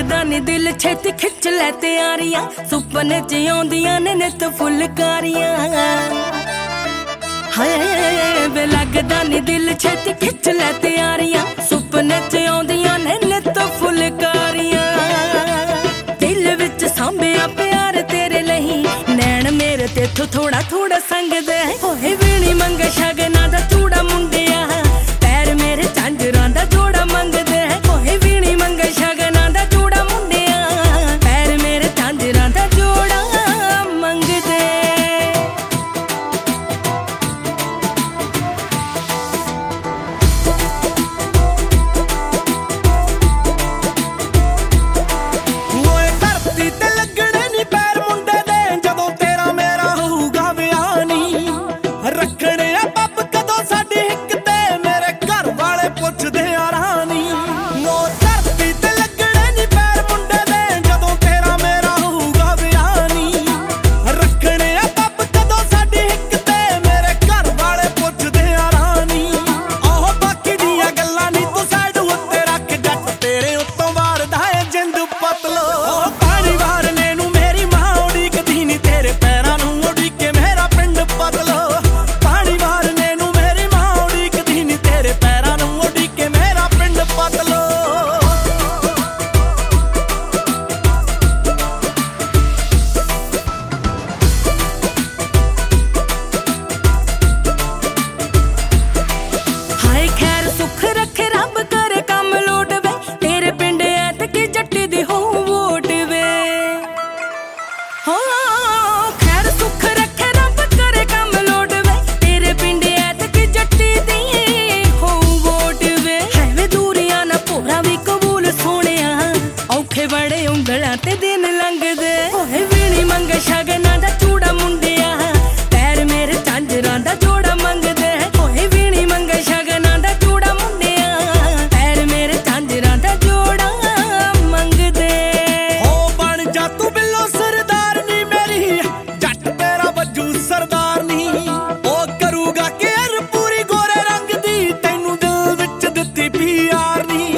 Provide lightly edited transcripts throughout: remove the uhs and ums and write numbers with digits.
लगदा नी दिल छेती खिच लै त्यारियां सुपने च आउंदियां ने नित फुलकारियां हाय वे लगदा नी दिल छेती खिच लै त्यारियां सुपने च आउंदियां ने नित फुलकारियां दिल विच सांभिया प्यार तेरे लही नैन मेरे तेथों थोड़ा थोड़ा संगदे होए वीणी मंगे शगना दा चूड़ा मुंडिया पैर मेरे झांजरां दा जोड़ा मंगदे होए वीणी मंगे शगना दा चूड़ा मुंडिया पैर मेरे झांजरां दा जोड़ा मंगदे बड़े उंगलां ते दिन लंघदे होए वीणी मंगे शगना दा चूड़ा मुंडिया पैर मेरे झांजरां दा जोड़ा मंगदे होए वीणी मंगे शगना दा चूड़ा मुंडिया पैर मेरे झांजरां दा जोड़ा मंगदे हो बन जा तू बिल्लो सरदार नी मेरी जट तेरा वजू सरदार नी ओ करूगा केयर पूरी गोरे रंग दी तैनू दिल विच दित्ती प्यार नी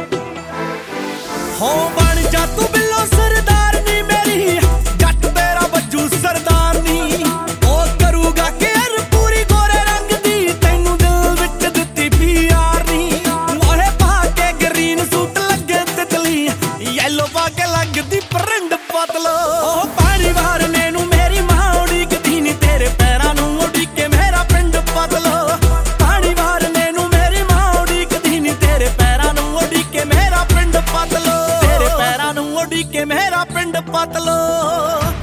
हो बन जा तू बिल्लो सरदार नी मेरी जट तेरा वजू सरदार नी ओ करूगा केयर पूरी गोरे रंग दी तैनू दिल विच दित्ती प्यार नी मोहे पा के ग्रीन सूट लगे तितली येलो पा के लगदी परिंड पतलो ओ पानी वार नैनू मेरी मां उड़ीकदी नी तेरे पैरां नू उड़ीके मेरा पिंड पतलो पानी वार नैनू मेरी मां उड़ीकदी नी तेरे पैरां नू उड़ीके मेरा पिंड पतलो के मेरा पिंड पतलो।